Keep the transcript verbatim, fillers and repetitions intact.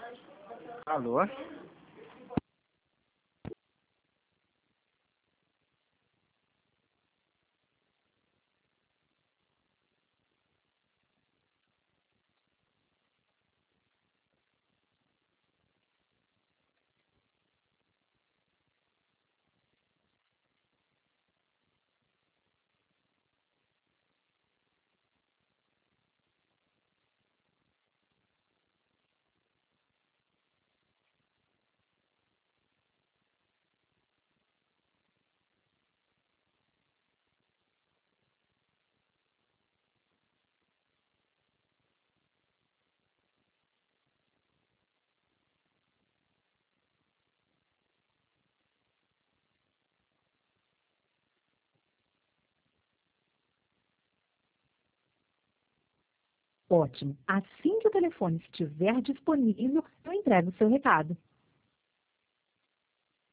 Alô? Ótimo. Assim que o telefone estiver disponível, eu entrego o seu recado.